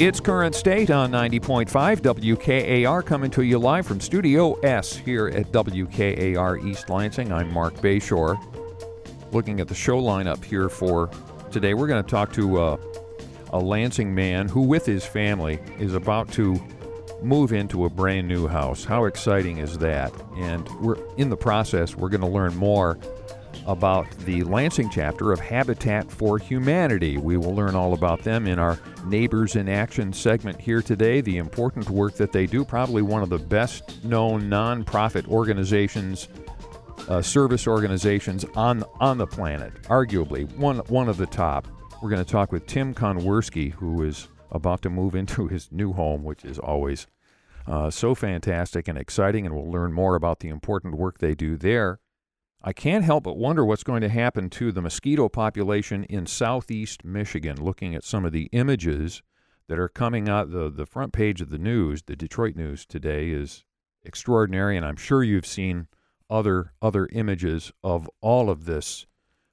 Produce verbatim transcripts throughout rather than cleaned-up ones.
It's Current State on ninety point five W K A R, coming to you live from Studio S here at W K A R East Lansing. I'm Mark Bayshore. Looking at the show lineup here for today, we're going to talk to uh, a Lansing man who, with his family, is about to move into a brand new house. How exciting is that? And we're in the process, we're going to learn more about the Lansing chapter of Habitat for Humanity. We will learn all about them in our Neighbors in Action segment here today, the important work that they do, probably one of the best known nonprofit organizations, uh, service organizations on on the planet, arguably one, one of the top. We're going to talk with Tim Konwerski, who is about to move into his new home, which is always uh, so fantastic and exciting, and we'll learn more about the important work they do there. I can't help but wonder what's going to happen to the mosquito population in southeast Michigan, looking at some of the images that are coming out. The, the front page of the news, the Detroit News today, is extraordinary, and I'm sure you've seen other other images of all of this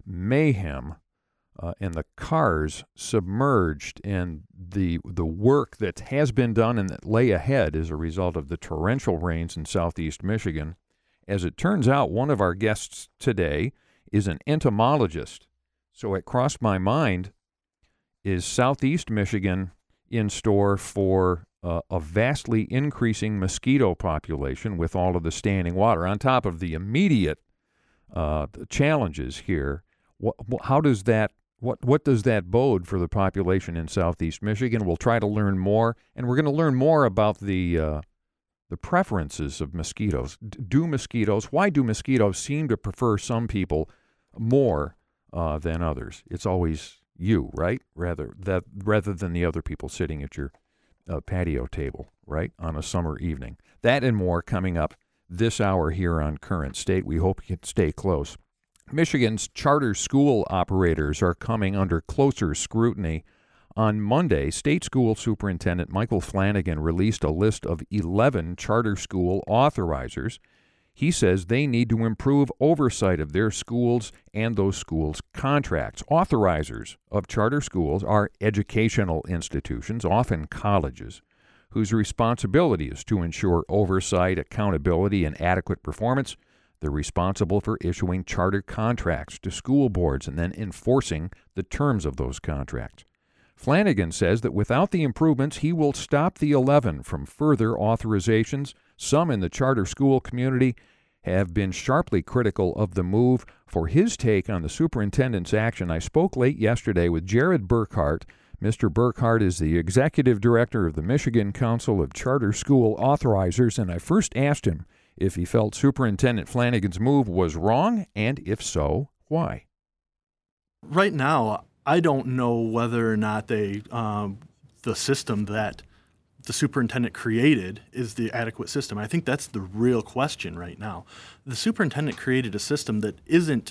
mayhem uh, and the cars submerged and the the work that has been done and that lay ahead as a result of the torrential rains in southeast Michigan. As it turns out, one of our guests today is an entomologist. So it crossed my mind, is southeast Michigan in store for uh, a vastly increasing mosquito population with all of the standing water? On top of the immediate uh, challenges here, what, how does that, what, what does that bode for the population in southeast Michigan? We'll try to learn more, and we're going to learn more about the uh, the preferences of mosquitoes. Do mosquitoes, why do mosquitoes seem to prefer some people more uh, than others? It's always you, right? Rather that rather than the other people sitting at your uh, patio table, right, on a summer evening. That and more coming up this hour here on Current State. We hope you can stay close. Michigan's charter school operators are coming under closer scrutiny. On Monday, State School Superintendent Michael Flanagan released a list of eleven charter school authorizers. He says they need to improve oversight of their schools and those schools' contracts. Authorizers of charter schools are educational institutions, often colleges, whose responsibility is to ensure oversight, accountability, and adequate performance. They're responsible for issuing charter contracts to school boards and then enforcing the terms of those contracts. Flanagan says that without the improvements, he will stop the eleven from further authorizations. Some in the charter school community have been sharply critical of the move. For his take on the superintendent's action, I spoke late yesterday with Jared Burkhart. Mister Burkhart is the executive director of the Michigan Council of Charter School Authorizers, and I first asked him if he felt Superintendent Flanagan's move was wrong, and if so, why? Right now, I don't know whether or not they, um, the system that the superintendent created is the adequate system. I think that's the real question right now. The superintendent created a system that isn't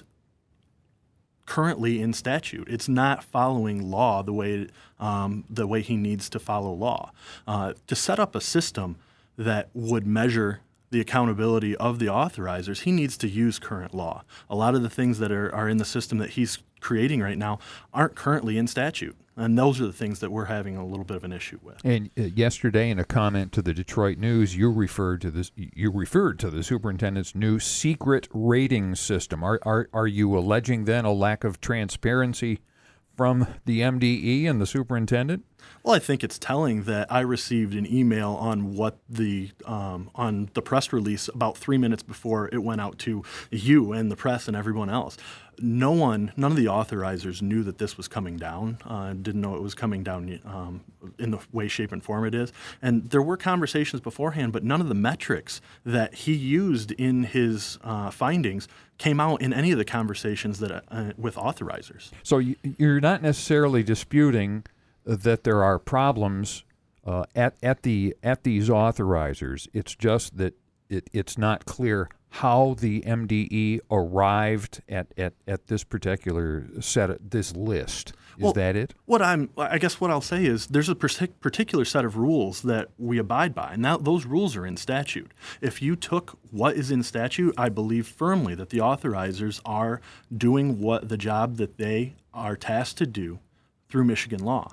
currently in statute. It's not following law the way um, the way he needs to follow law. Uh, to set up a system that would measure the accountability of the authorizers, he needs to use current law. A lot of the things that are, are in the system that he's creating right now aren't currently in statute. And those are the things that we're having a little bit of an issue with. And uh, yesterday, in a comment to the Detroit News, you referred to this. You referred to the superintendent's new secret rating system. Are are are you alleging then a lack of transparency from the M D E and the superintendent? Well, I think it's telling that I received an email on what the um, on the press release about three minutes before it went out to you and the press and everyone else. No one, none of the authorizers knew that this was coming down, uh, didn't know it was coming down um, in the way, shape, and form it is. And there were conversations beforehand, but none of the metrics that he used in his uh, findings came out in any of the conversations that uh, with authorizers. So you, you're not necessarily disputing that there are problems uh, at at the at these authorizers. It's just that it, it's not clear how the M D E arrived at, at, at this particular set of this list. Is well, that it? What I'm, I guess what I'll say is there's a particular set of rules that we abide by, and now those rules are in statute. If you took what is in statute, I believe firmly that the authorizers are doing what the job that they are tasked to do through Michigan law.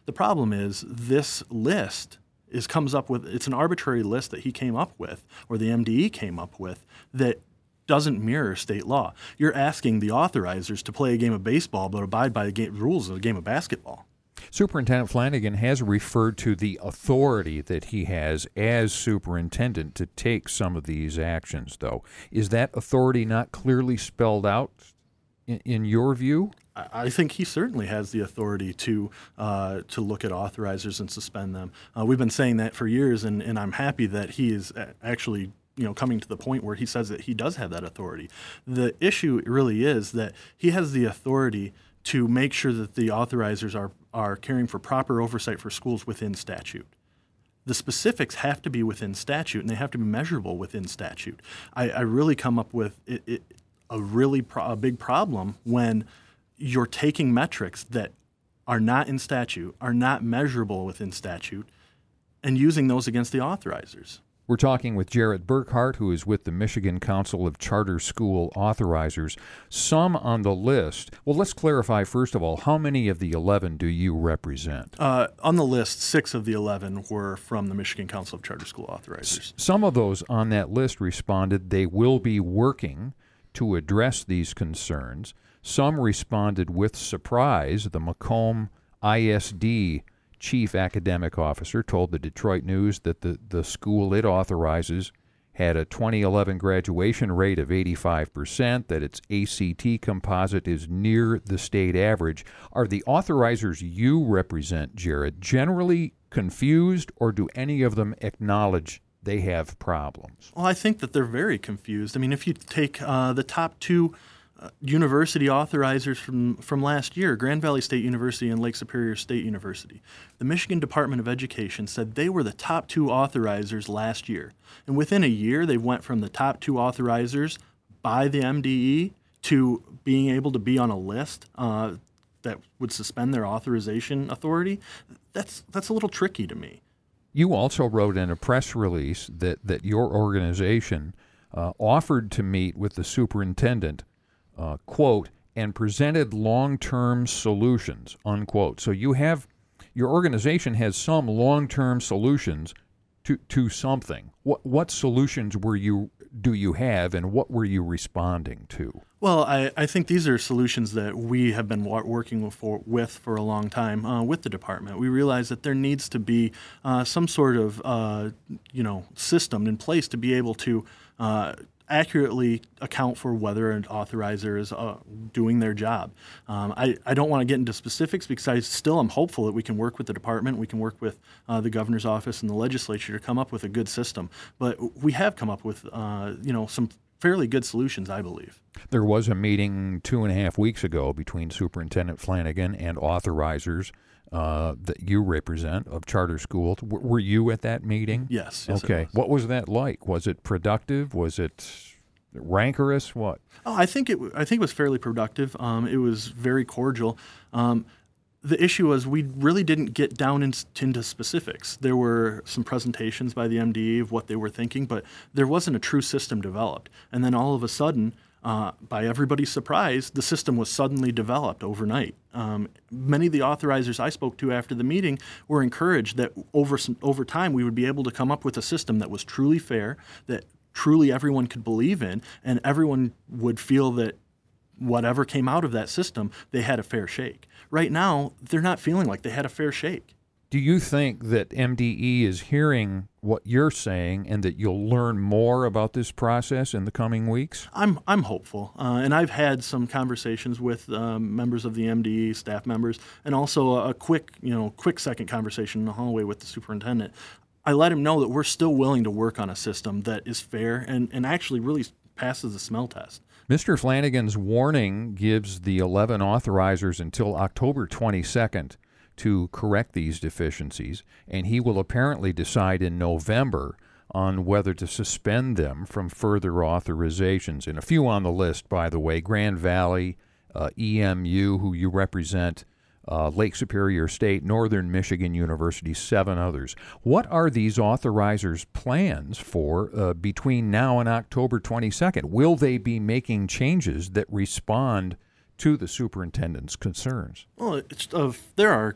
The problem is this list is comes up with, it's an arbitrary list that he came up with, or the M D E came up with, that doesn't mirror state law. You're asking the authorizers to play a game of baseball but abide by the game, rules of a game of basketball. Superintendent Flanagan has referred to the authority that he has as superintendent to take some of these actions, though. Is that authority not clearly spelled out in, in your view? I think he certainly has the authority to uh, to look at authorizers and suspend them. Uh, we've been saying that for years, and, and I'm happy that he is actually you know, coming to the point where he says that he does have that authority. The issue really is that he has the authority to make sure that the authorizers are, are caring for proper oversight for schools within statute. The specifics have to be within statute, and they have to be measurable within statute. I, I really come up with it, it, a really pro- a big problem when you're taking metrics that are not in statute, are not measurable within statute, and using those against the authorizers. We're talking with Jarrett Burkhart, who is with the Michigan Council of Charter School Authorizers. Some on the list. Well, let's clarify, first of all, how many of the eleven do you represent? Uh, on the list, six of the eleven were from the Michigan Council of Charter School Authorizers. S- some of those on that list responded they will be working to address these concerns. Some responded with surprise. The Macomb I S D chief academic officer told the Detroit News that the, the school it authorizes had a twenty eleven graduation rate of eighty-five percent, that its A C T composite is near the state average. Are the authorizers you represent, Jared, generally confused, or do any of them acknowledge they have problems? Well, I think that they're very confused. I mean, if you take uh, the top two Uh, university authorizers from, from last year, Grand Valley State University and Lake Superior State University. The Michigan Department of Education said they were the top two authorizers last year. And within a year, they went from the top two authorizers by the M D E to being able to be on a list uh, that would suspend their authorization authority. That's, that's a little tricky to me. You also wrote in a press release that, that your organization uh, offered to meet with the superintendent Uh, quote, and presented long-term solutions, unquote. So you have, your organization has some long-term solutions to to something. What what solutions were you do you have, and what were you responding to? Well, I, I think these are solutions that we have been wa- working with for, with for a long time uh, with the department. We realize that there needs to be uh, some sort of uh, you know system in place to be able to uh, accurately account for whether an authorizer is uh, doing their job. Um, I, I don't want to get into specifics because I still am hopeful that we can work with the department, we can work with uh, the governor's office and the legislature to come up with a good system. But we have come up with uh, you know some fairly good solutions, I believe. There was a meeting two and a half weeks ago between Superintendent Flanagan and authorizers uh, that you represent of charter schools. W- were you at that meeting? Yes. yes okay. Was. What was that like? Was it productive? Was it rancorous? What? Oh, I think it. I think it was fairly productive. Um, it was very cordial. Um, the issue was we really didn't get down in, into specifics. There were some presentations by the M D E of what they were thinking, but there wasn't a true system developed. And then all of a sudden, uh, by everybody's surprise, the system was suddenly developed overnight. Um, many of the authorizers I spoke to after the meeting were encouraged that over some, over time we would be able to come up with a system that was truly fair, that truly everyone could believe in, and everyone would feel that whatever came out of that system, they had a fair shake. Right now, they're not feeling like they had a fair shake. Do you think that M D E is hearing what you're saying and that you'll learn more about this process in the coming weeks? I'm I'm hopeful, uh, and I've had some conversations with um, members of the M D E, staff members, and also a, a quick, you know, quick second conversation in the hallway with the superintendent. I let him know that we're still willing to work on a system that is fair and, and actually really passes the smell test. Mister Flanagan's warning gives the eleven authorizers until October twenty-second to correct these deficiencies, and he will apparently decide in November on whether to suspend them from further authorizations. And a few on the list, by the way: Grand Valley, uh, E M U, who you represent, uh, Lake Superior State, Northern Michigan University, seven others. What are these authorizers' plans for uh, between now and October twenty-second? Will they be making changes that respond to the superintendent's concerns? Well, it's, uh, there are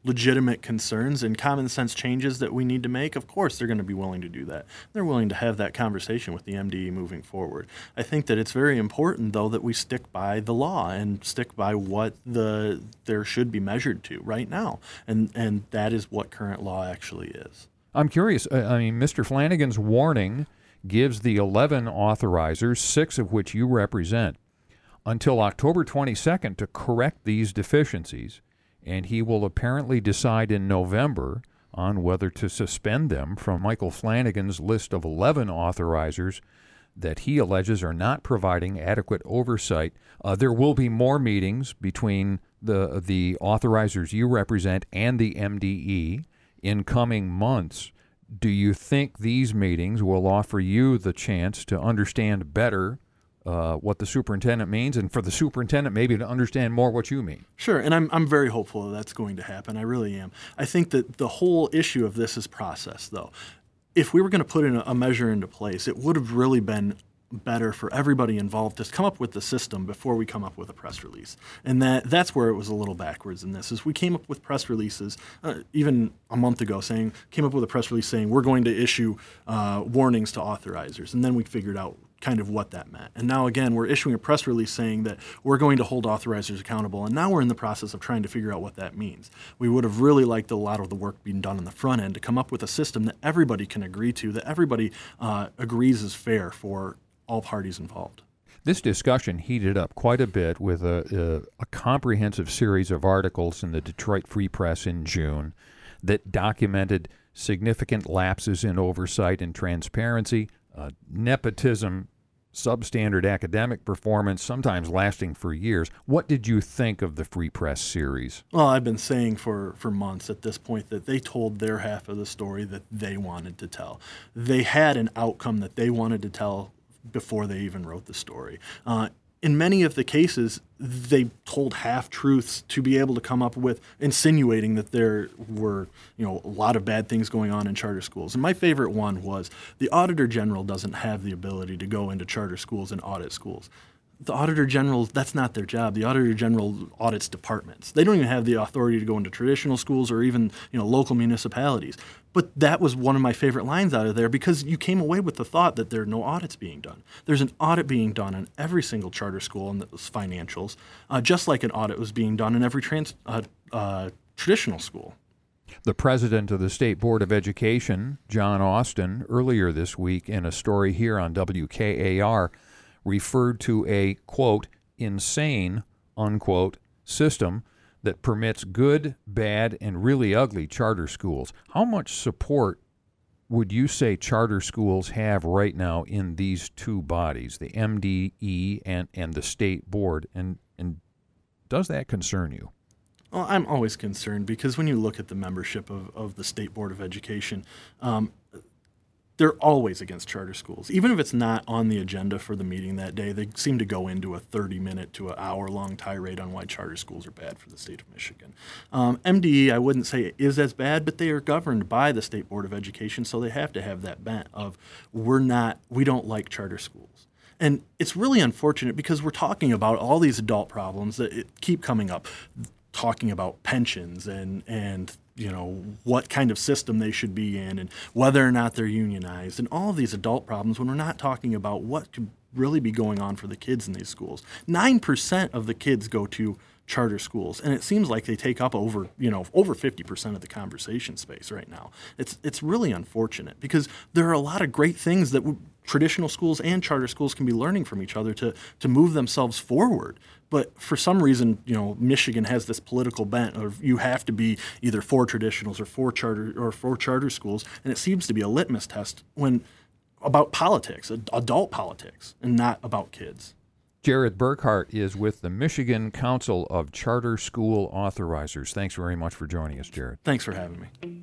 legitimate concerns and common sense changes that we need to make, of course they're going to be willing to do that. They're willing to have that conversation with the M D E moving forward. I think that it's very important, though, that we stick by the law and stick by what the there should be measured to right now, and and that is what current law actually is. I'm curious. I mean, Mister Flanagan's warning gives the eleven authorizers, six of which you represent, until October twenty-second to correct these deficiencies. And he will apparently decide in November on whether to suspend them from Michael Flanagan's list of eleven authorizers that he alleges are not providing adequate oversight. Uh, there will be more meetings between the the authorizers you represent and the M D E in coming months. Do you think these meetings will offer you the chance to understand better Uh, what the superintendent means, and for the superintendent maybe to understand more what you mean? Sure, and I'm I'm very hopeful that that's going to happen. I really am. I think that the whole issue of this is process, though. If we were going to put in a, a measure into place, it would have really been better for everybody involved to come up with the system before we come up with a press release. And that that's where it was a little backwards in this, is we came up with press releases uh, even a month ago saying, came up with a press release saying we're going to issue uh, warnings to authorizers, and then we figured out kind of what that meant. And now again, we're issuing a press release saying that we're going to hold authorizers accountable, and now we're in the process of trying to figure out what that means. We would have really liked a lot of the work being done on the front end to come up with a system that everybody can agree to, that everybody uh, agrees is fair for all parties involved. This discussion heated up quite a bit with a, a, a comprehensive series of articles in the Detroit Free Press in June that documented significant lapses in oversight and transparency, uh, nepotism, substandard academic performance, sometimes lasting for years. What did you think of the Free Press series? Well, I've been saying for, for months at this point that they told their half of the story that they wanted to tell. They had an outcome that they wanted to tell before they even wrote the story. Uh, in many of the cases, they told half-truths to be able to come up with insinuating that there were, you know, a lot of bad things going on in charter schools. And my favorite one was the Auditor General doesn't have the ability to go into charter schools and audit schools. The Auditor General, that's not their job. The Auditor General audits departments. They don't even have the authority to go into traditional schools or even, you know, local municipalities. But that was one of my favorite lines out of there, because you came away with the thought that there are no audits being done. There's an audit being done on every single charter school and those financials, uh, just like an audit was being done in every trans, uh, uh, traditional school. The president of the State Board of Education, John Austin, earlier this week in a story here on W K A R, referred to a, quote, insane, unquote, system that permits good, bad, and really ugly charter schools. How much support would you say charter schools have right now in these two bodies, the M D E and, and the State Board, and, and does that concern you? Well, I'm always concerned, because when you look at the membership of, of the State Board of Education, um, they're always against charter schools. Even if it's not on the agenda for the meeting that day, they seem to go into a thirty-minute to an hour-long tirade on why charter schools are bad for the state of Michigan. Um, M D E, I wouldn't say it is as bad, but they are governed by the State Board of Education, so they have to have that bent of we're not, we don't like charter schools. And it's really unfortunate, because we're talking about all these adult problems that it, keep coming up, talking about pensions and and you know, what kind of system they should be in and whether or not they're unionized and all of these adult problems, when we're not talking about what could really be going on for the kids in these schools. nine percent of the kids go to charter schools, and it seems like they take up over, you know, over fifty percent of the conversation space right now. It's it's really unfortunate, because there are a lot of great things that w- traditional schools and charter schools can be learning from each other to to move themselves forward. But for some reason, you know, Michigan has this political bent of you have to be either for traditionals or for charter or for charter schools, and it seems to be a litmus test when about politics, adult politics, and not about kids. Jared Burkhart is with the Michigan Council of Charter School Authorizers. Thanks very much for joining us, Jared. Thanks for having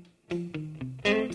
me.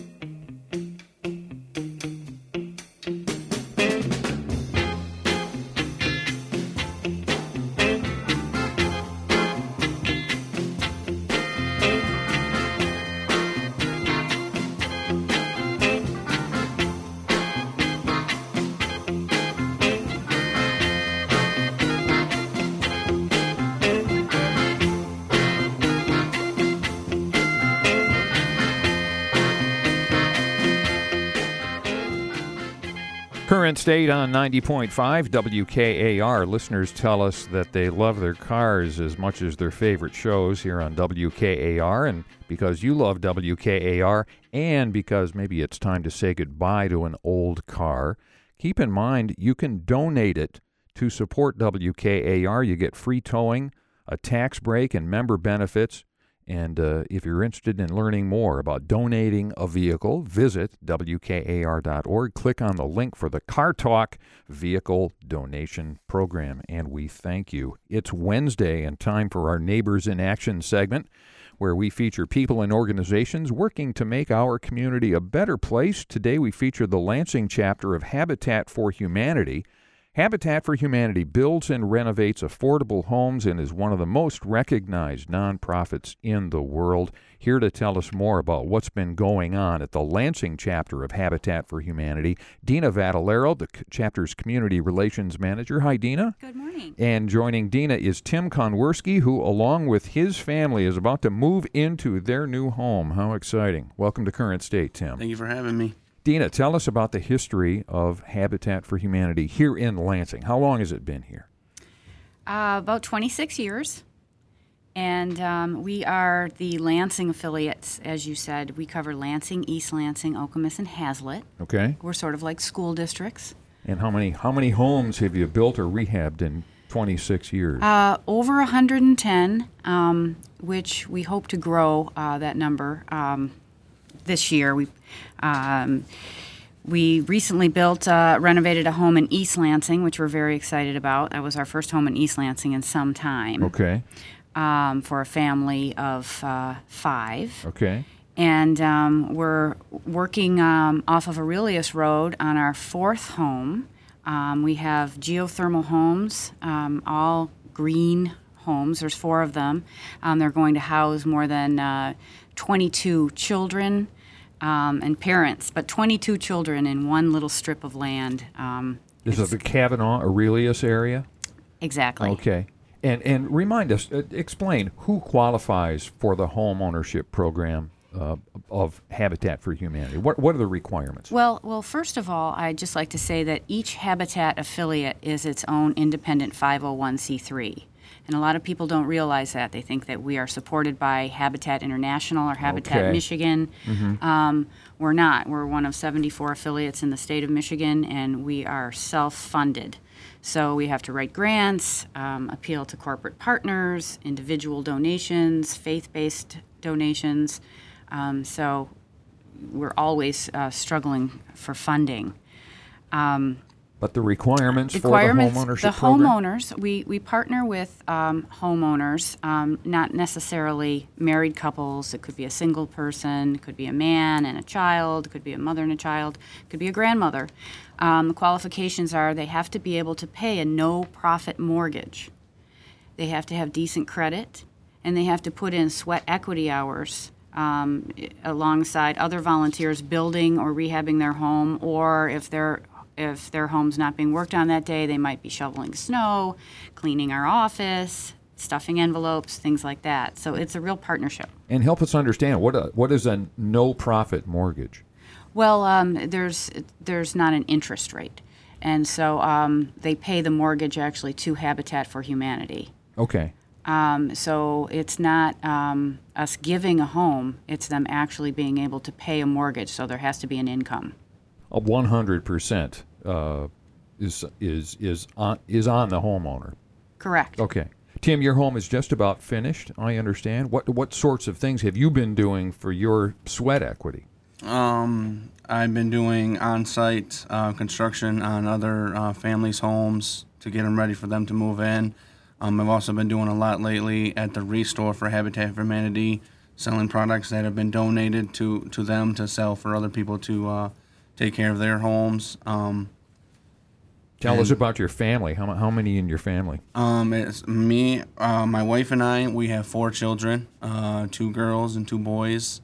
Current State on ninety point five W K A R. Listeners tell us that they love their cars as much as their favorite shows here on W K A R. And because you love W K A R, and because maybe it's time to say goodbye to an old car, keep in mind you can donate it to support W K A R. You get free towing, a tax break, and member benefits. And uh, if you're interested in learning more about donating a vehicle, visit W K A R dot org. Click on the link for the Car Talk Vehicle Donation Program, and we thank you. It's Wednesday and time for our Neighbors in Action segment, where we feature people and organizations working to make our community a better place. Today we feature the Lansing chapter of Habitat for Humanity. Habitat for Humanity builds and renovates affordable homes and is one of the most recognized nonprofits in the world. Here to tell us more about what's been going on at the Lansing chapter of Habitat for Humanity, Dina Vadalero, the chapter's Community Relations Manager. Hi, Dina. Good morning. And joining Dina is Tim Konwerski, who, along with his family, is about to move into their new home. How exciting. Welcome to Current State, Tim. Thank you for having me. Dina, tell us about the history of Habitat for Humanity here in Lansing. How long has it been here? Uh, about twenty-six years. And um, we are the Lansing affiliates, as you said. We cover Lansing, East Lansing, Okemos, and Hazlitt. Okay. We're sort of like school districts. And how many how many homes have you built or rehabbed in twenty-six years? Uh, over one hundred ten, um, which we hope to grow uh, that number um, this year. We um, we recently built, uh, renovated a home in East Lansing, which we're very excited about. That was our first home in East Lansing in some time. Okay. Um, for a family of uh, five. Okay. And um, we're working um, off of Aurelius Road on our fourth home. Um, we have geothermal homes, um, all green homes. There's four of them. Um, they're going to house more than uh, twenty-two children um, and parents, but twenty-two children in one little strip of land. Um, This is the Kavanaugh Aurelius area? Exactly. Okay. And and remind us, uh, explain who qualifies for the home ownership program uh, of Habitat for Humanity. What what are the requirements? Well, well, first of all, I'd just like to say that each Habitat affiliate is its own independent five oh one c three. And a lot of people don't realize that. They think that we are supported by Habitat International or Habitat Okay. Michigan. Mm-hmm. Um, we're not. We're one of seventy-four affiliates in the state of Michigan, and we are self-funded. So we have to write grants, um, appeal to corporate partners, individual donations, faith-based donations. Um, so we're always uh, struggling for funding. Um, But the requirements, requirements for the home ownership the program? homeowners, we, we partner with um, homeowners, um, not necessarily married couples. It could be a single person, it could be a man and a child, it could be a mother and a child, it could be a grandmother. Um, the qualifications are they have to be able to pay a no-profit mortgage. They have to have decent credit, and they have to put in sweat equity hours um, alongside other volunteers building or rehabbing their home, or if they're If their home's not being worked on that day, they might be shoveling snow, cleaning our office, stuffing envelopes, things like that. So it's a real partnership. And help us understand, what a, what is a no-profit mortgage? Well, um, there's there's not an interest rate. And so um, they pay the mortgage actually to Habitat for Humanity. Okay. Um, so it's not um, us giving a home, it's them actually being able to pay a mortgage, so there has to be an income. A one hundred percent uh, is is is on is on the homeowner. Correct. Okay. Tim, your home is just about finished, I understand. What what sorts of things have you been doing for your sweat equity? Um, I've been doing on-site uh, construction on other uh, families' homes to get them ready for them to move in. Um, I've also been doing a lot lately at the Restore for Habitat for Humanity, selling products that have been donated to, to them to sell for other people to uh, take care of their homes. Um, Tell us about your family. How how many in your family? Um, it's me, uh, my wife and I. We have four children, uh, two girls and two boys.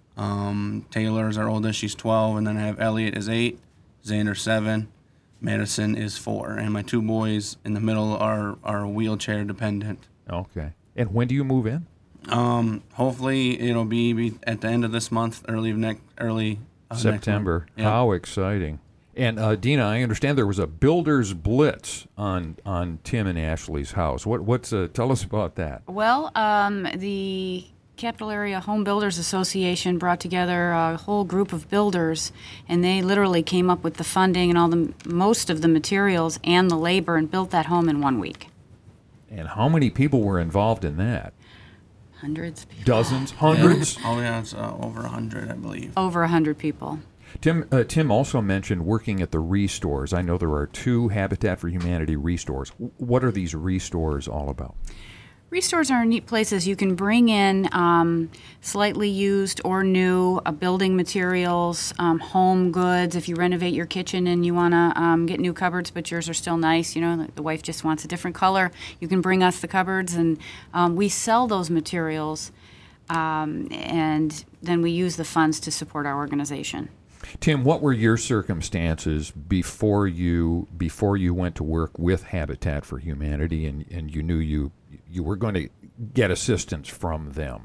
Um, Taylor is our oldest; she's twelve, and then I have Elliot is eight, Xander seven, Madison is four, and my two boys in the middle are are wheelchair dependent. Okay. And when do you move in? Um, hopefully it'll be, be at the end of this month, early of next early uh, September. Next month. Yeah. How exciting! And uh, Dina, I understand there was a builder's blitz on on Tim and Ashley's house. What what's uh, tell us about that? Well, um, the Capital Area Home Builders Association brought together a whole group of builders, and they literally came up with the funding and all the most of the materials and the labor and built that home in one week. And how many people were involved in that? Hundreds of people. Dozens, hundreds. Oh yeah, it's uh, over a hundred, I believe. Over a hundred people. Tim uh, Tim also mentioned working at the restores. I know there are two Habitat for Humanity restores. What are these restores all about? Restores are neat places. You can bring in um, slightly used or new uh, building materials, um, home goods. If you renovate your kitchen and you want to um, get new cupboards, but yours are still nice, you know, the, the wife just wants a different color, you can bring us the cupboards, and um, we sell those materials, um, and then we use the funds to support our organization. Tim, what were your circumstances before you before you went to work with Habitat for Humanity, and, and you knew you you were going to get assistance from them?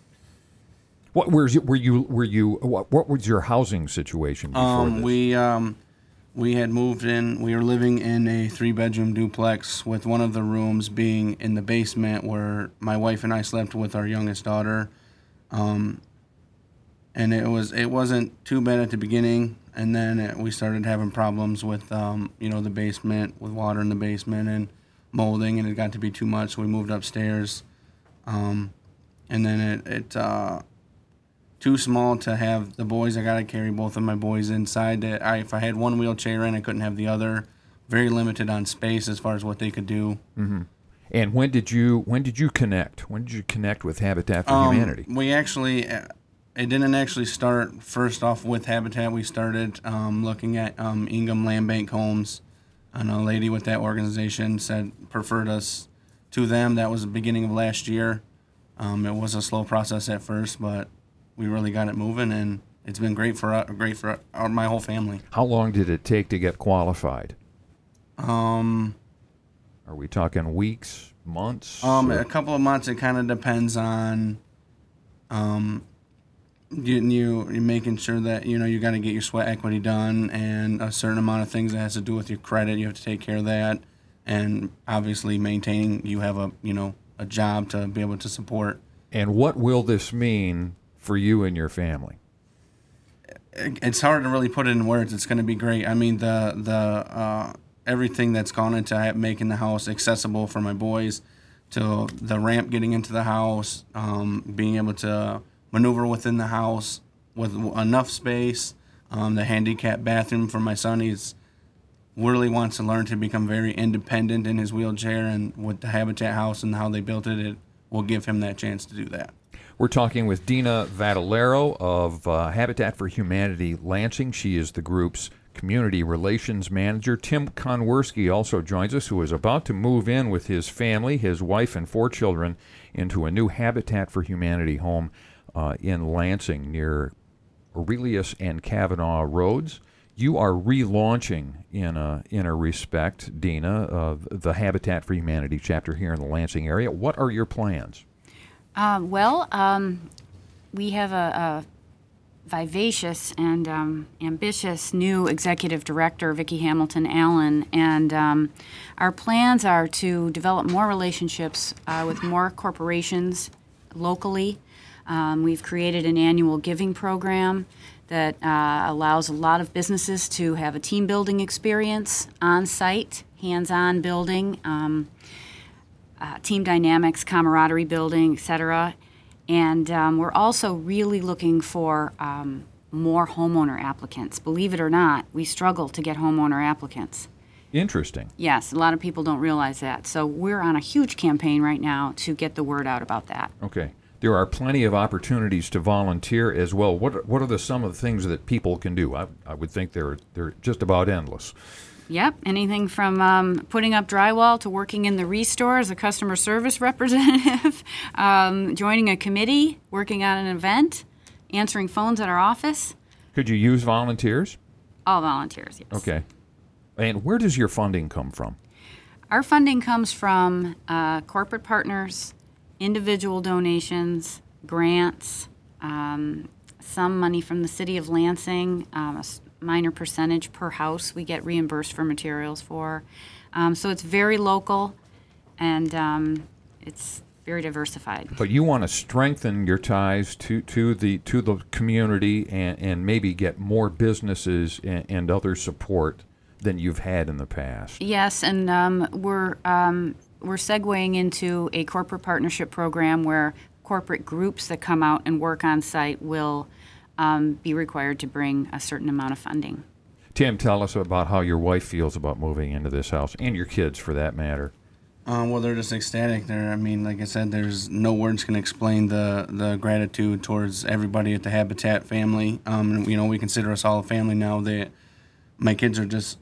What were you, were you were you what, what was your housing situation before Um, this? we um, we had moved in. We were living in a three-bedroom duplex with one of the rooms being in the basement, where my wife and I slept with our youngest daughter. Um, and it was it wasn't too bad at the beginning, and then it, we started having problems with um, you know the basement, with water in the basement and molding, and it got to be too much. So we moved upstairs, um, and then it it uh, too small to have the boys. I got to carry both of my boys inside. That I, if I had one wheelchair in, I couldn't have the other. Very limited on space as far as what they could do. Mm-hmm. And when did you when did you connect? When did you connect with Habitat for Um, Humanity? We actually, uh, it didn't actually start first off with Habitat. We started um, looking at um, Ingham Land Bank Homes, and a lady with that organization said preferred us to them. That was the beginning of last year. Um, it was a slow process at first, but we really got it moving, and it's been great for uh, great for our, my whole family. How long did it take to get qualified? Um, Are we talking weeks, months? um, or- a couple of months. It kind of depends on um, getting you, you're making sure that you know you got to get your sweat equity done, and a certain amount of things that has to do with your credit. You have to take care of that, and obviously maintaining. You have a you know a job to be able to support. And what will this mean for you and your family? It's hard to really put it in words. It's going to be great. I mean, the the uh, everything that's gone into ha- making the house accessible for my boys, to the ramp getting into the house, um, being able to maneuver within the house with enough space, um, the handicap bathroom for my son. He's really wants to learn to become very independent in his wheelchair, and with the Habitat house and how they built it, it will give him that chance to do that. We're talking with Dina Vadalero of uh, Habitat for Humanity Lansing. She is the group's community relations manager. Tim Konwerski also joins us, who is about to move in with his family, his wife and four children, into a new Habitat for Humanity home uh, in Lansing near Aurelius and Kavanaugh Roads. You are relaunching, in a, in a respect, Dina, uh, the Habitat for Humanity chapter here in the Lansing area. What are your plans? Uh, well, um, we have a, a vivacious and um, ambitious new executive director, Vicki Hamilton Allen, and um, our plans are to develop more relationships uh, with more corporations locally. Um, we've created an annual giving program that uh, allows a lot of businesses to have a team building experience on site, hands-on building. Um, Uh, team dynamics, camaraderie building, et cetera. And um, we're also really looking for um, more homeowner applicants. Believe it or not, we struggle to get homeowner applicants. Interesting. Yes, a lot of people don't realize that. So we're on a huge campaign right now to get the word out about that. Okay. There are plenty of opportunities to volunteer as well. What are, what are the some of the things that people can do? I, I would think they're they're just about endless. Yep, anything from um, putting up drywall to working in the restore as a customer service representative, um, joining a committee, working on an event, answering phones at our office. Could you use volunteers? All volunteers, yes. Okay. And where does your funding come from? Our funding comes from uh, corporate partners, individual donations, grants, um, some money from the city of Lansing, um, a s- minor percentage per house we get reimbursed for materials for. Um, so it's very local, and um, it's very diversified. But you want to strengthen your ties to, to the to the community and, and maybe get more businesses and, and other support than you've had in the past. Yes, and um, we're um, we're segueing into a corporate partnership program where corporate groups that come out and work on site will um, be required to bring a certain amount of funding. Tim, tell us about how your wife feels about moving into this house, and your kids for that matter. Um, well, they're just ecstatic. There, I mean, like I said, there's no words can explain the the gratitude towards everybody at the Habitat family. Um, and, you know, we consider us all a family now. They, my kids are just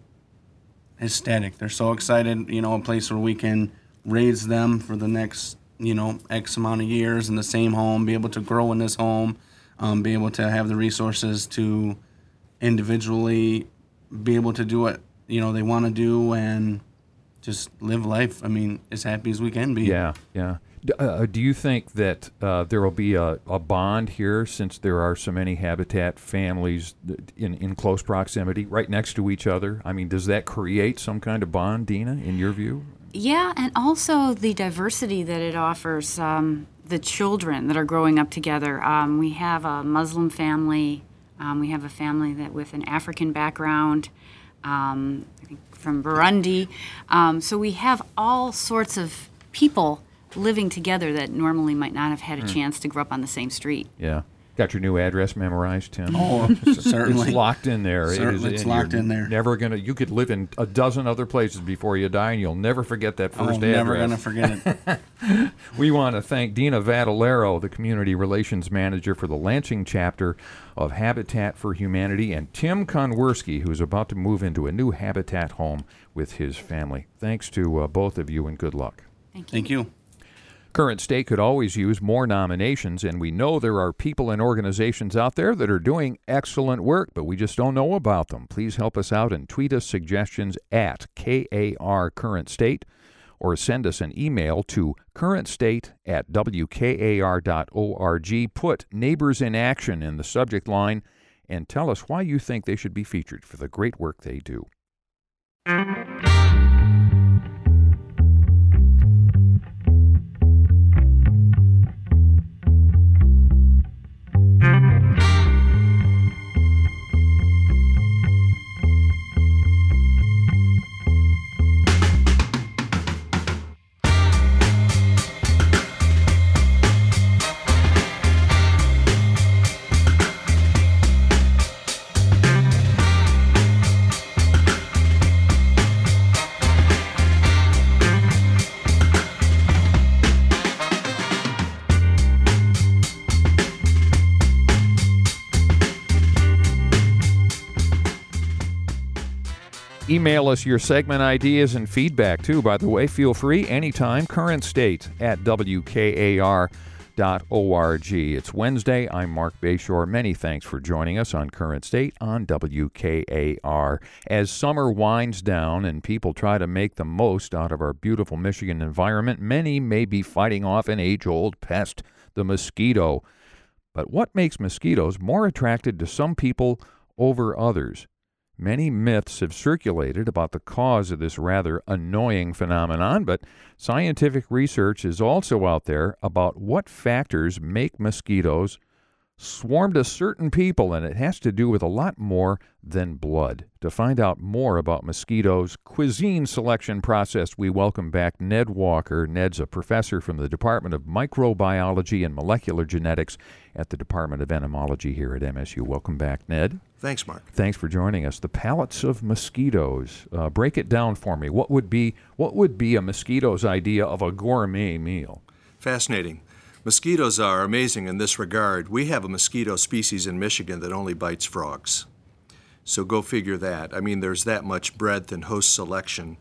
ecstatic. They're so excited. You know, a place where we can raise them for the next, you know, X amount of years in the same home, be able to grow in this home, um, be able to have the resources to individually be able to do what, you know, they want to do and just live life, I mean, as happy as we can be. Yeah, yeah. D- Uh, do you think that uh, there will be a, a bond here, since there are so many Habitat families th- in, in close proximity, right next to each other? I mean, does that create some kind of bond, Dina, in your view? Yeah, and also the diversity that it offers um, the children that are growing up together. Um, we have a Muslim family. Um, we have a family that with an African background, um, I think from Burundi. Um, so we have all sorts of people living together that normally might not have had a chance to grow up on the same street. Yeah. Got your new address memorized, Tim? Oh, certainly. It's locked in there. Certainly, it's and locked you're in there. Never gonna. You could live in a dozen other places before you die, and you'll never forget that first I'm address. never going to forget it. We want to thank Dina Vadalero, the Community Relations Manager for the Lansing chapter of Habitat for Humanity, and Tim Konwerski, who's about to move into a new Habitat home with his family. Thanks to uh, both of you, and good luck. Thank you. Thank you. Current State could always use more nominations, and we know there are people and organizations out there that are doing excellent work, but we just don't know about them. Please help us out and tweet us suggestions at K A R Current State, or send us an email to currentstate at W K A R dot org. Put Neighbors in Action in the subject line and tell us why you think they should be featured for the great work they do. Email us your segment ideas and feedback, too, by the way. Feel free anytime. Current State at W K A R dot org. It's Wednesday. I'm Mark Bayshore. Many thanks for joining us on Current State on W K A R. As summer winds down and people try to make the most out of our beautiful Michigan environment, many may be fighting off an age-old pest, the mosquito. But what makes mosquitoes more attracted to some people over others? Many myths have circulated about the cause of this rather annoying phenomenon, but scientific research is also out there about what factors make mosquitoes swarm to certain people, and it has to do with a lot more than blood. To find out more about mosquitoes' cuisine selection process, we welcome back Ned Walker. Ned's a professor from the Department of Microbiology and Molecular Genetics at the Department of Entomology here at M S U. Welcome back, Ned. Thanks, Mark. Thanks for joining us. The palates of mosquitoes. Uh, break it down for me. What would be what would be a mosquito's idea of a gourmet meal? Fascinating. Mosquitoes are amazing in this regard. We have a mosquito species in Michigan that only bites frogs. So go figure that. I mean, there's that much breadth in host selection.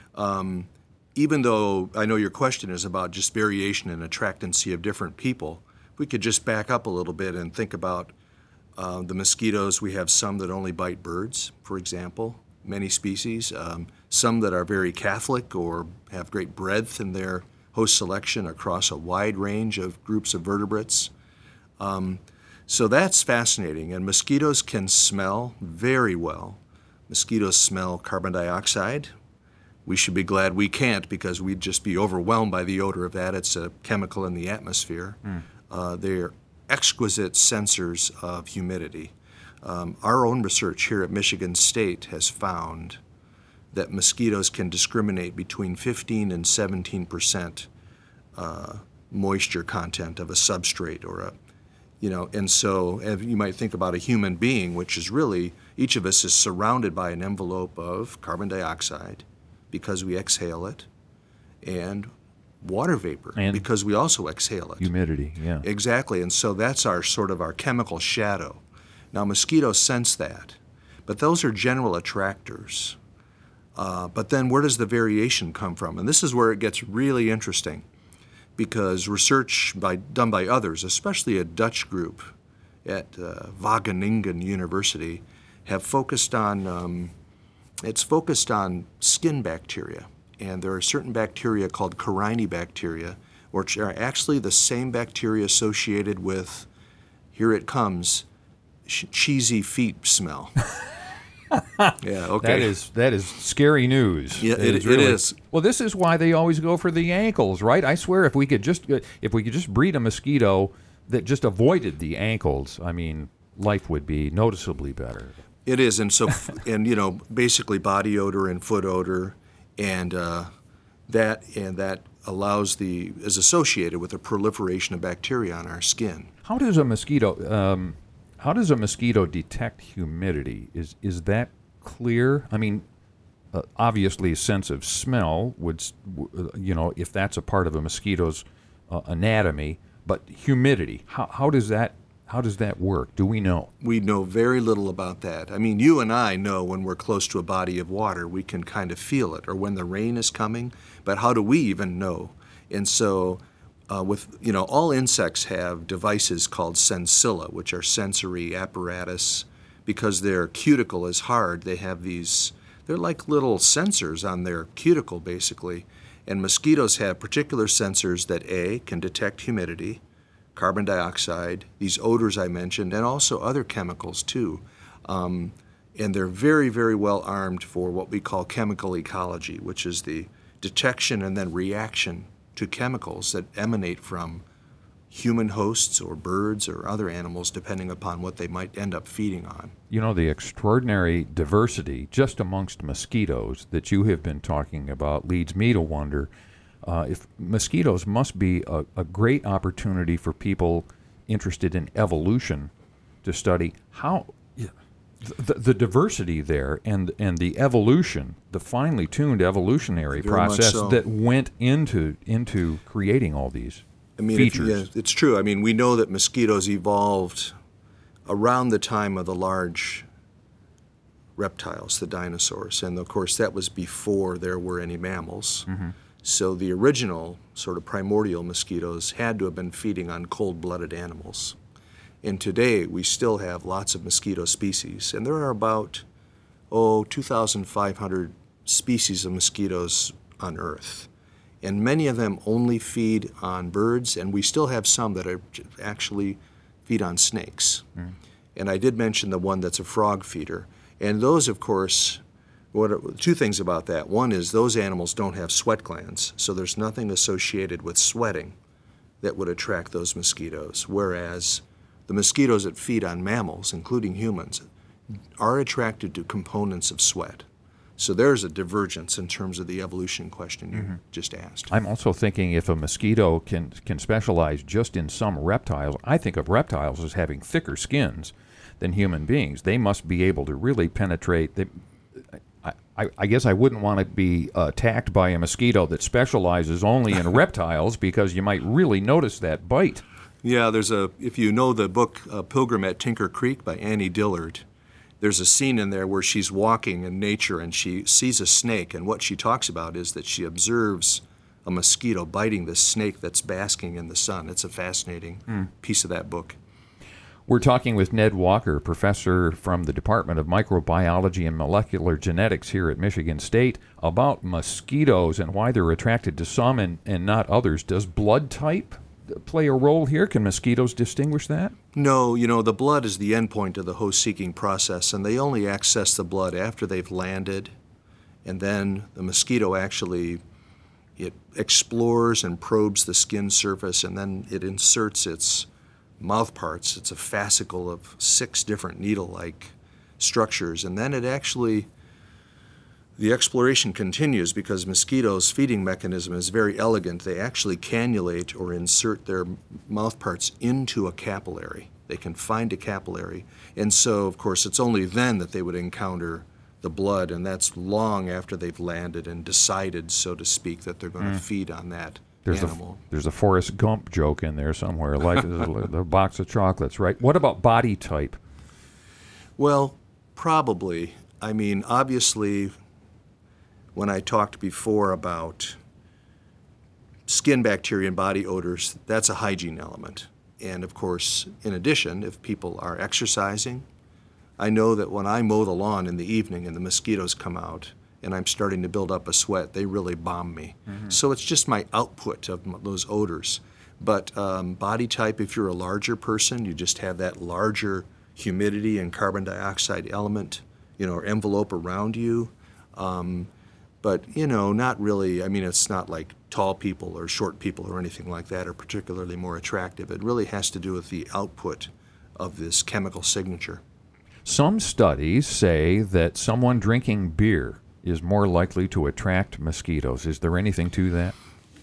Um, even though I know your question is about just variation and attractancy of different people, we could just back up a little bit and think about uh, the mosquitoes. We have some that only bite birds, for example, many species. Um, some that are very Catholic or have great breadth in their host selection across a wide range of groups of vertebrates. Um, So that's fascinating. And mosquitoes can smell very well. Mosquitoes smell carbon dioxide. We should be glad we can't, because we'd just be overwhelmed by the odor of that. It's a chemical in the atmosphere. Mm. Uh, they're exquisite sensors of humidity. Um, our own research here at Michigan State has found that mosquitoes can discriminate between fifteen and seventeen percent uh, moisture content of a substrate or a, you know, and so if you might think about a human being, which is really, each of us is surrounded by an envelope of carbon dioxide because we exhale it, and water vapor and because we also exhale it. Humidity, yeah. Exactly, and so that's our sort of our chemical shadow. Now mosquitoes sense that, but those are general attractors. Uh, but then where does the variation come from? And this is where it gets really interesting, because research by, done by others, especially a Dutch group at uh, Wageningen University, have focused on, um, it's focused on skin bacteria. And there are certain bacteria called Corynebacteria, which are actually the same bacteria associated with, here it comes, sh- cheesy feet smell. Yeah, okay. That is that is scary news. Yeah, it, is it really, is. Well, this is why they always go for the ankles, right? I swear, if we could just if we could just breed a mosquito that just avoided the ankles, I mean, life would be noticeably better. It is, and so, and you know, basically body odor and foot odor, and uh, that and that allows the is associated with the proliferation of bacteria on our skin. How does a mosquito? Um, How does a mosquito detect humidity? Is is that clear? I mean, uh, obviously, a sense of smell would, uh, you know, if that's a part of a mosquito's uh, anatomy. But humidity, how how does that how does that work? Do we know? We know very little about that. I mean, you and I know when we're close to a body of water, we can kind of feel it, or when the rain is coming. But how do we even know? And so. Uh, with, you know, all insects have devices called sensilla, which are sensory apparatus. Because their cuticle is hard, they have these, they're like little sensors on their cuticle, basically. And mosquitoes have particular sensors that, A, can detect humidity, carbon dioxide, these odors I mentioned, and also other chemicals, too. Um, and they're very, very well armed for what we call chemical ecology, which is the detection and then reaction to chemicals that emanate from human hosts or birds or other animals, depending upon what they might end up feeding on. You know, the extraordinary diversity just amongst mosquitoes that you have been talking about leads me to wonder uh, if mosquitoes must be a, a great opportunity for people interested in evolution to study how the, the diversity there and and the evolution, the finely tuned evolutionary Very process so. that went into into creating all these I mean, features. If, yeah, it's true. I mean, we know that mosquitoes evolved around the time of the large reptiles, the dinosaurs, and of course that was before there were any mammals. Mm-hmm. So the original sort of primordial mosquitoes had to have been feeding on cold-blooded animals. And today, we still have lots of mosquito species, and there are about, oh, two thousand five hundred species of mosquitoes on Earth. And many of them only feed on birds, and we still have some that are actually feed on snakes. Mm. And I did mention the one that's a frog feeder. And those, of course, what are, two things about that. One is those animals don't have sweat glands, so there's nothing associated with sweating that would attract those mosquitoes, whereas the mosquitoes that feed on mammals, including humans, are attracted to components of sweat. So there's a divergence in terms of the evolution question you mm-hmm. just asked. I'm also thinking if a mosquito can can specialize just in some reptiles, I think of reptiles as having thicker skins than human beings. They must be able to really penetrate. They, I, I guess I wouldn't want to be uh, attacked by a mosquito that specializes only in reptiles, because you might really notice that bite. Yeah, there's a, if you know the book uh, Pilgrim at Tinker Creek by Annie Dillard, there's a scene in there where she's walking in nature and she sees a snake, and what she talks about is that she observes a mosquito biting this snake that's basking in the sun. It's a fascinating mm. piece of that book. We're talking with Ned Walker, professor from the Department of Microbiology and Molecular Genetics here at Michigan State, about mosquitoes and why they're attracted to some and, and not others. Does blood type play a role here? Can mosquitoes distinguish that? No, you know, the blood is the endpoint of the host-seeking process, and they only access the blood after they've landed, and then the mosquito actually, it explores and probes the skin surface, and then it inserts its mouth parts. It's a fascicle of six different needle-like structures, and then it actually, the exploration continues because mosquitoes' feeding mechanism is very elegant. They actually cannulate or insert their mouth parts into a capillary. They can find a capillary. And so, of course, it's only then that they would encounter the blood, and that's long after they've landed and decided, so to speak, that they're going to mm. feed on that there's animal. A, there's a Forrest Gump joke in there somewhere, like the, the box of chocolates, right? What about body type? Well, probably. I mean, obviously, when I talked before about skin bacteria and body odors, that's a hygiene element. And of course, in addition, if people are exercising, I know that when I mow the lawn in the evening and the mosquitoes come out and I'm starting to build up a sweat, they really bomb me. Mm-hmm. So it's just my output of m- those odors. But um, body type, if you're a larger person, you just have that larger humidity and carbon dioxide element, you know, or envelope around you. Um, But, you know, not really, I mean, it's not like tall people or short people or anything like that are particularly more attractive. It really has to do with the output of this chemical signature. Some studies say that someone drinking beer is more likely to attract mosquitoes. Is there anything to that?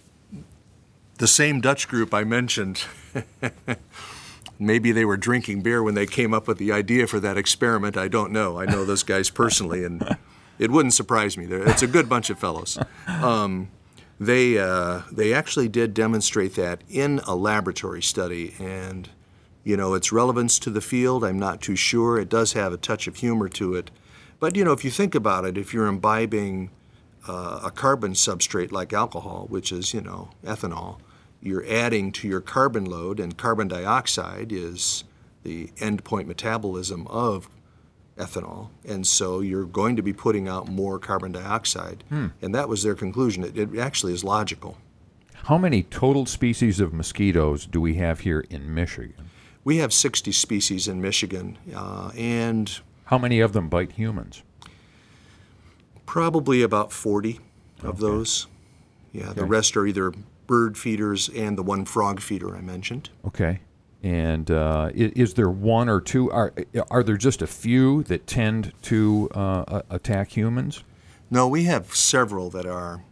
The same Dutch group I mentioned, maybe they were drinking beer when they came up with the idea for that experiment. I don't know. I know those guys personally, and it wouldn't surprise me. It's a good bunch of fellows. Um, they uh, they actually did demonstrate that in a laboratory study, and you know its relevance to the field, I'm not too sure. It does have a touch of humor to it, but you know if you think about it, if you're imbibing uh, a carbon substrate like alcohol, which is you know ethanol, you're adding to your carbon load, and carbon dioxide is the endpoint metabolism of ethanol, and so you're going to be putting out more carbon dioxide. Hmm. And that was their conclusion. It, it actually is logical. How many total species of mosquitoes do we have here in Michigan? We have sixty species in Michigan, uh, and how many of them bite humans? Probably about forty of okay. those. Yeah, okay. The rest are either bird feeders and the one frog feeder I mentioned. Okay. And uh, is, is there one or two? Are are there just a few that tend to uh, attack humans? No, we have several that are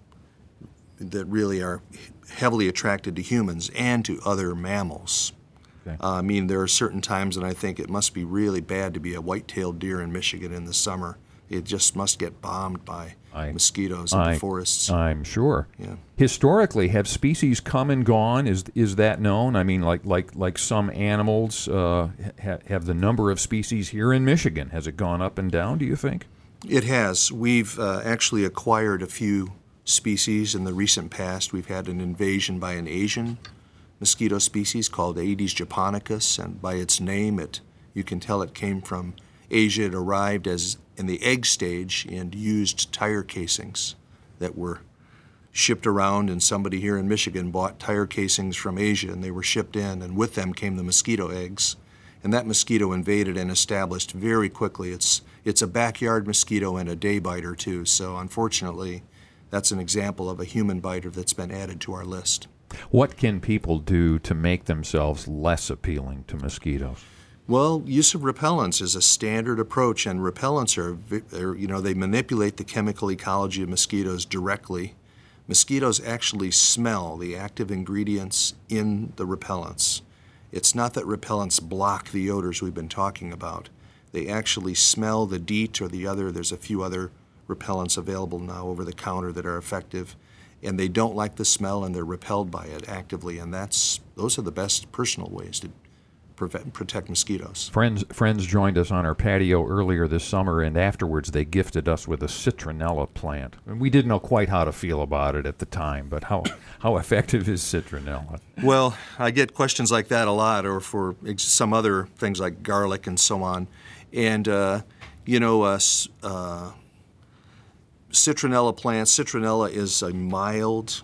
that really are heavily attracted to humans and to other mammals. Okay. Uh, I mean, there are certain times, and I think it must be really bad to be a white-tailed deer in Michigan in the summer. It just must get bombed by I, mosquitoes in I, the forests. I'm sure. Yeah. Historically, have species come and gone? Is is that known? I mean, like like like some animals, uh, ha- have the number of species here in Michigan, has it gone up and down, do you think? It has. We've uh, actually acquired a few species in the recent past. We've had an invasion by an Asian mosquito species called Aedes japonicus, and by its name, it you can tell it came from Asia. It arrived as in the egg stage and used tire casings that were shipped around, and somebody here in Michigan bought tire casings from Asia, and they were shipped in, and with them came the mosquito eggs. And that mosquito invaded and established very quickly. It's it's a backyard mosquito and a day biter too, so unfortunately that's an example of a human biter that's been added to our list. What can people do to make themselves less appealing to mosquitoes? Well, use of repellents is a standard approach, and repellents are, are, you know, they manipulate the chemical ecology of mosquitoes directly. Mosquitoes actually smell the active ingredients in the repellents. It's not that repellents block the odors we've been talking about. They actually smell the DEET or the other, there's a few other repellents available now over the counter that are effective, and they don't like the smell and they're repelled by it actively, and that's those are the best personal ways to prevent, protect mosquitoes. Friends friends joined us on our patio earlier this summer, and afterwards they gifted us with a citronella plant. And we didn't know quite how to feel about it at the time, but how, how effective is citronella? Well, I get questions like that a lot, or for some other things like garlic and so on. And, uh, you know, uh, uh, citronella plants, citronella is a mild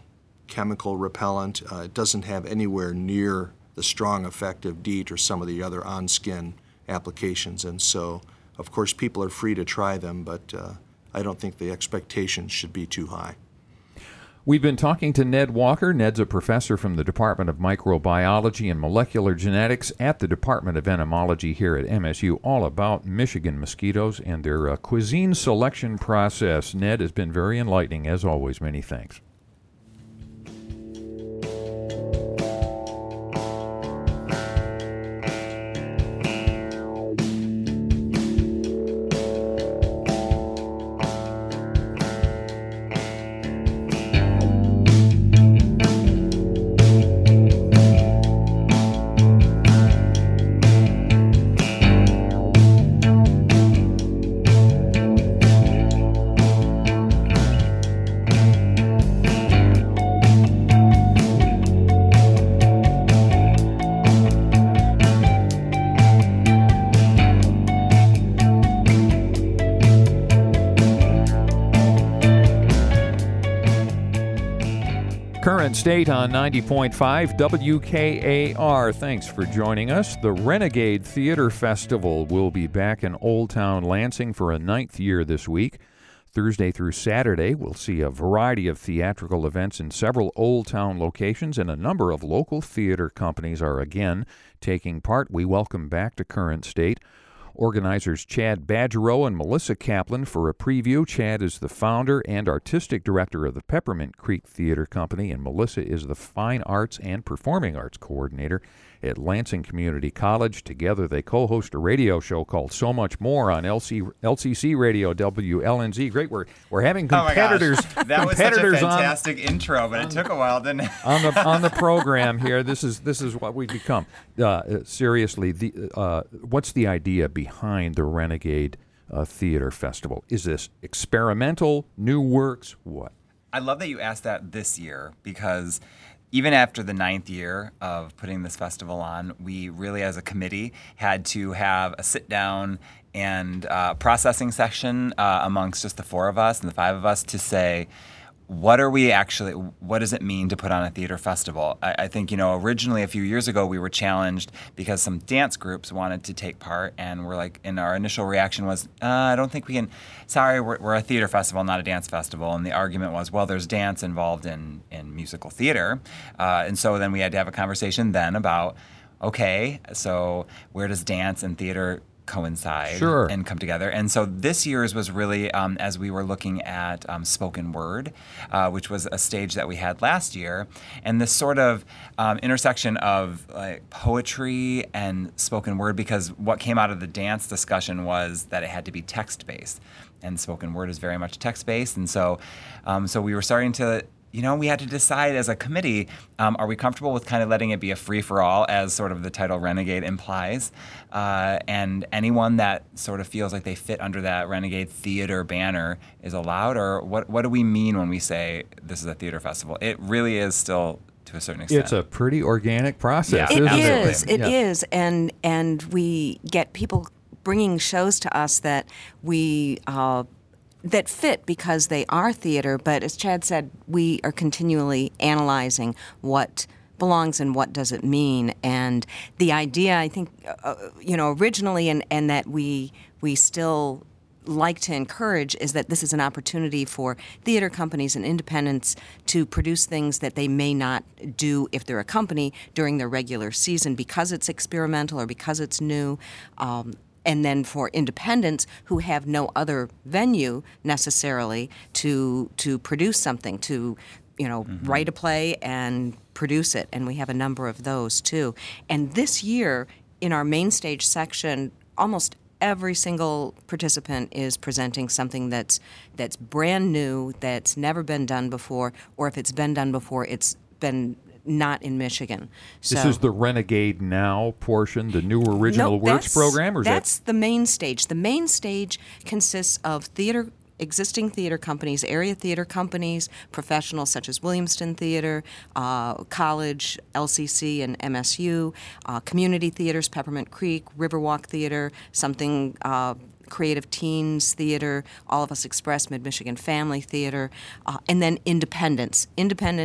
chemical repellent. Uh, it doesn't have anywhere near the strong effect of DEET or some of the other on-skin applications. And so, of course, people are free to try them, but uh, I don't think the expectations should be too high. We've been talking to Ned Walker. Ned's a professor from the Department of Microbiology and Molecular Genetics at the Department of Entomology here at M S U, all about Michigan mosquitoes and their uh, cuisine selection process. Ned has been very enlightening, as always. Many thanks. Current State on ninety point five W K A R. Thanks for joining us. The Renegade Theater Festival will be back in Old Town Lansing for a ninth year this week. Thursday through Saturday, we'll see a variety of theatrical events in several Old Town locations, and a number of local theater companies are again taking part. We welcome back to Current State organizers Chad Badgerow and Melissa Kaplan for a preview. Chad is the founder and artistic director of the Peppermint Creek Theater Company, and Melissa is the fine arts and performing arts coordinator at Lansing Community College. Together, they co-host a radio show called So Much More on L C, L C C Radio W L N Z. Great, we're we're having competitors. Oh my gosh. That competitors was such a fantastic on, intro, but it took a while, didn't it? on the on the program here. This is this is what we've become. Uh, seriously, the uh, what's the idea behind the Renegade uh, Theater Festival? Is this experimental, new works, what? I love that you asked that this year, because even after the ninth year of putting this festival on, we really, as a committee, had to have a sit-down and uh, processing session uh, amongst just the four of us and the five of us to say, what are we actually, what does it mean to put on a theater festival? I, I think, you know, originally a few years ago we were challenged because some dance groups wanted to take part, and we're like, and our initial reaction was, uh, I don't think we can, sorry, we're, we're a theater festival, not a dance festival. And the argument was, well, there's dance involved in, in musical theater. Uh, and so then we had to have a conversation then about, okay, so where does dance and theater coincide Sure. and come together. And so this year's was really um, as we were looking at um, spoken word, uh, which was a stage that we had last year, and this sort of um, intersection of like poetry and spoken word, because what came out of the dance discussion was that it had to be text-based, and spoken word is very much text-based. And so, um, so we were starting to You know, we had to decide as a committee, um, are we comfortable with kind of letting it be a free-for-all, as sort of the title Renegade implies, uh, and anyone that sort of feels like they fit under that Renegade Theater banner is allowed, or what, what do we mean when we say this is a theater festival? It really is still, to a certain extent. It's a pretty organic process, Yeah, isn't It it? is. It Yeah. is, and and we get people bringing shows to us that we uh, that fit because they are theater. But as Chad said, we are continually analyzing what belongs and what does it mean. And the idea, I think, uh, you know, originally, and and that we we still like to encourage, is that this is an opportunity for theater companies and independents to produce things that they may not do if they're a company during their regular season, because it's experimental or because it's new. Um, and then for independents who have no other venue necessarily to to produce something, to you know mm-hmm. write a play and produce it, and we have a number of those too. And this year, in our main stage section, almost every single participant is presenting something that's that's brand new, that's never been done before, or if it's been done before, it's been not in Michigan. So, this is the Renegade Now portion, the new original no, works program, or is that's that? the main stage. The main stage consists of theater, existing theater companies, area theater companies, professionals such as Williamston Theater, uh, College, L C C, and M S U, uh, community theaters, Peppermint Creek, Riverwalk Theater, something. Uh, Creative Teens Theater, All of Us Express, Mid-Michigan Family Theater, uh, and then independents. Independent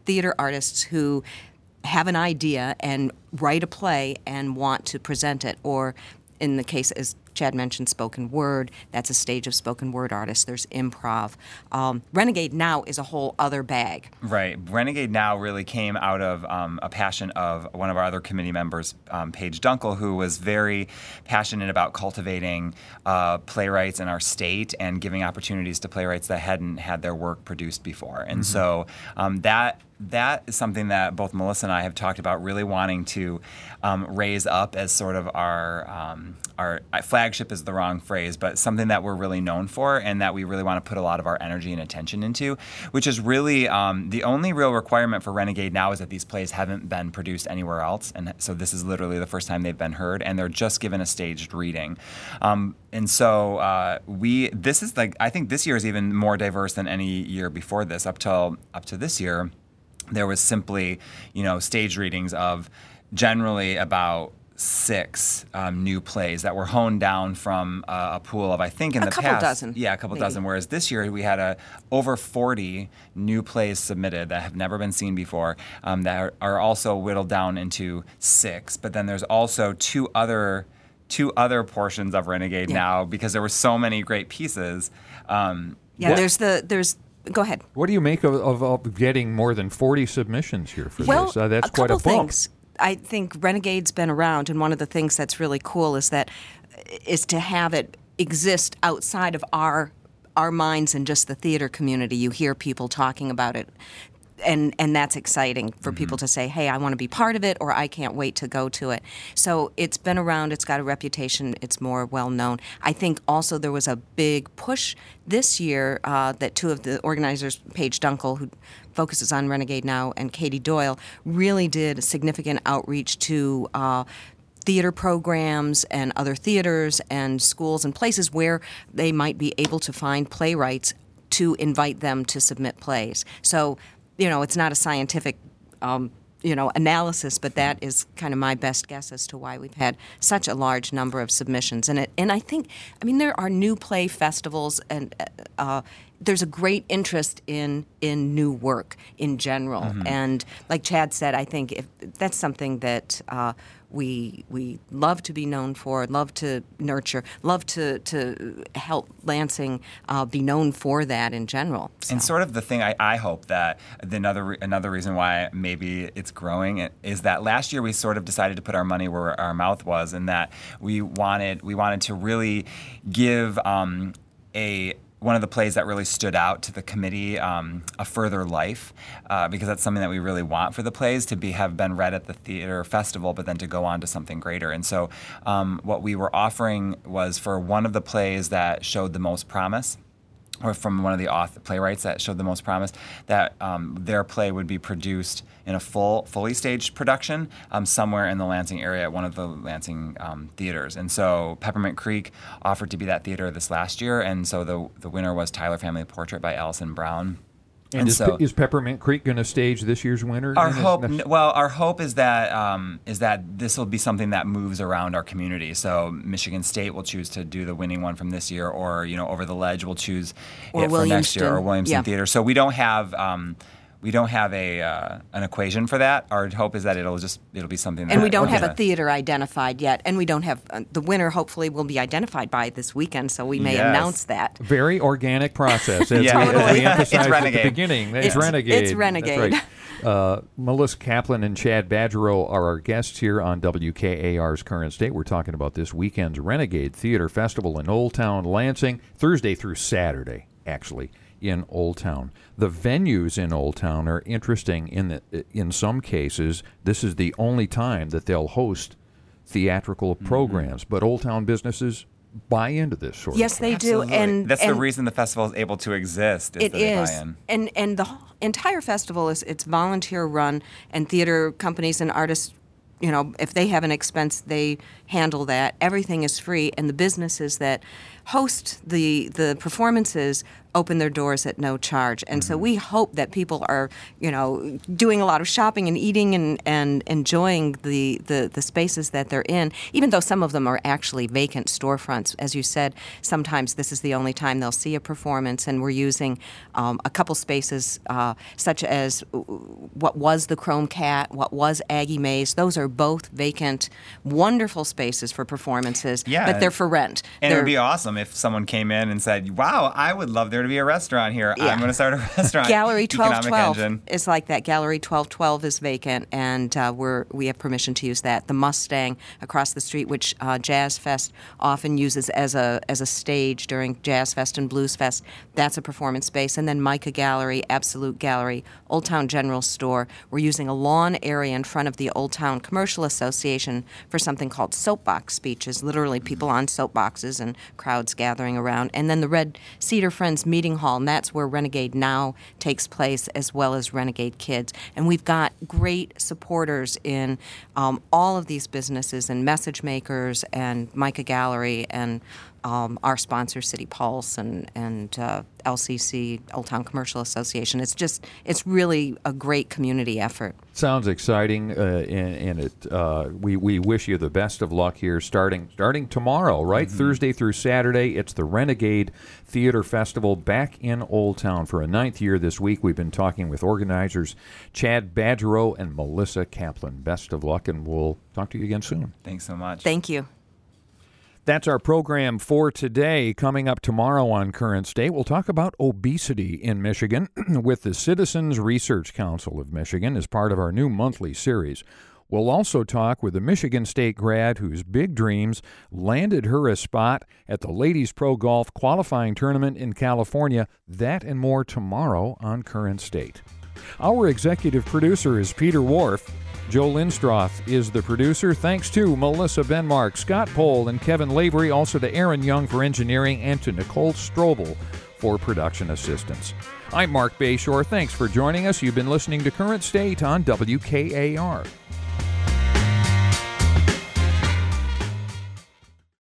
theater artists who have an idea and write a play and want to present it, or in the case, as Chad mentioned, spoken word. That's a stage of spoken word artists. There's improv. Um, Renegade Now is a whole other bag. Right. Renegade Now really came out of um, a passion of one of our other committee members, um, Paige Dunkel, who was very passionate about cultivating uh, playwrights in our state and giving opportunities to playwrights that hadn't had their work produced before. And mm-hmm. so um, that that is something that both Melissa and I have talked about, really wanting to um, raise up as sort of our um, our flagship is the wrong phrase, but something that we're really known for and that we really want to put a lot of our energy and attention into, which is really um, the only real requirement for Renegade Now is that these plays haven't been produced anywhere else, and so this is literally the first time they've been heard, and they're just given a staged reading. Um, and so uh, we this is like I think this year is even more diverse than any year before this. Up till up to this year, there was simply, you know, stage readings of generally about six um, new plays that were honed down from uh, a pool of, I think in a the couple past. dozen. Yeah, a couple maybe. dozen. Whereas this year we had a, over forty new plays submitted that have never been seen before um, that are, are also whittled down into six. But then there's also two other two other portions of Renegade yeah. Now, because there were so many great pieces. Um, yeah, what, there's the there's. Go ahead. What do you make of, of, of getting more than forty submissions here for well, this? Uh, that's a quite a couple bump. Things. I think Renegade's been around, and one of the things that's really cool is that is to have it exist outside of our our minds and just the theater community. You hear people talking about it, and and that's exciting for mm-hmm. people to say, hey, I want to be part of it, or I can't wait to go to it. So it's been around, it's got a reputation, it's more well-known. I think also there was a big push this year uh, that two of the organizers, Paige Dunkel, who focuses on Renegade Now, and Katie Doyle, really did a significant outreach to uh, theater programs and other theaters and schools and places where they might be able to find playwrights to invite them to submit plays. So, you know, it's not a scientific, um, you know, analysis, but that is kind of my best guess as to why we've had such a large number of submissions. And it, and I think, I mean, there are new play festivals, and uh, there's a great interest in in new work in general. Mm-hmm. And like Chad said, I think if that's something that uh, we we love to be known for, love to nurture, love to to help Lansing uh, be known for that in general. So. And sort of the thing I, I hope that the another re- another reason why maybe it's growing is that last year we sort of decided to put our money where our mouth was, and that we wanted we wanted to really give um, a one of the plays that really stood out to the committee um, a further life, uh, because that's something that we really want for the plays to be have been read at the theater festival, but then to go on to something greater. And so um, what we were offering was for one of the plays that showed the most promise, or from one of the author, playwrights that showed the most promise, that um, their play would be produced in a full, fully staged production um, somewhere in the Lansing area at one of the Lansing um, theaters. And so Peppermint Creek offered to be that theater this last year, and so the the winner was Tyler Family Portrait by Allison Brown. And, and is, so, is Peppermint Creek going to stage this year's winner? Our hope, well, our hope is that um, is that this will be something that moves around our community. So Michigan State will choose to do the winning one from this year, or you know, Over the Ledge will choose or it for next year, or Williamson yeah. Theater. So we don't have. Um, We don't have a uh, an equation for that. Our hope is that it'll just it'll be something. That and we don't okay. have a theater identified yet, and we don't have uh, the winner. Hopefully, will be identified by this weekend, so we may yes. announce that. Very organic process. As yeah, we, totally. as we emphasized It's at Renegade. the beginning. It's It's- Renegade. it's Renegade. That's right. Uh, Melissa Kaplan and Chad Badgerow are our guests here on W K A R's Current State. We're talking about this weekend's Renegade Theater Festival in Old Town Lansing, Thursday through Saturday, actually, in Old Town. The venues in Old Town are interesting in that in some cases, this is the only time that they'll host theatrical mm-hmm. programs, but Old Town businesses buy into this sort yes, of they Absolutely. do, and that's and the reason the festival is able to exist. Is It that they is, buy in. and and the whole- entire festival is it's volunteer run, and theater companies and artists, you know, if they have an expense, they handle that. Everything is free, and the businesses that host the the performances open their doors at no charge. And so we hope that people are, you know, doing a lot of shopping and eating and, and enjoying the, the, the spaces that they're in, even though some of them are actually vacant storefronts. As you said, sometimes this is the only time they'll see a performance, and we're using um, a couple spaces uh, such as what was the Chrome Cat, what was Aggie Maze. Those are both vacant, wonderful spaces for performances, Yeah. but they're for rent. And They're- it would be awesome if someone came in and said, wow, I would love there to be a restaurant here. Yeah. I'm going to start a restaurant. Gallery twelve Economic twelve engine. is like that. Gallery twelve twelve is vacant, and uh, we're we have permission to use that. The Mustang across the street, which uh, Jazz Fest often uses as a as a stage during Jazz Fest and Blues Fest, that's a performance space. And then Micah Gallery, Absolute Gallery, Old Town General Store. We're using a lawn area in front of the Old Town Commercial Association for something called soapbox speeches, literally people on soapboxes and crowds gathering around. And then the Red Cedar Friends Meeting Hall, and that's where Renegade Now takes place, as well as Renegade Kids. And we've got great supporters in um, all of these businesses, and Message Makers and Micah Gallery and um, our sponsor, City Pulse, and, and uh, L C C, Old Town Commercial Association. It's just, it's really a great community effort. Sounds exciting, uh, and, and it. Uh, we we wish you the best of luck here, starting starting tomorrow, right? Mm-hmm. Thursday through Saturday. It's the Renegade Theater Festival back in Old Town for a ninth year this week. We've been talking with organizers Chad Badgerow and Melissa Kaplan. Best of luck, and we'll talk to you again soon. Thanks so much. Thank you. That's our program for today. Coming up tomorrow on Current State, we'll talk about obesity in Michigan with the Citizens Research Council of Michigan as part of our new monthly series. We'll also talk with a Michigan State grad whose big dreams landed her a spot at the Ladies Pro Golf qualifying tournament in California. That and more tomorrow on Current State. Our executive producer is Peter Wharf. Joe Lindstroth is the producer. Thanks to Melissa Benmark, Scott Pohl, and Kevin Lavery. Also to Aaron Young for engineering and to Nicole Strobel for production assistance. I'm Mark Bayshore. Thanks for joining us. You've been listening to Current State on W K A R.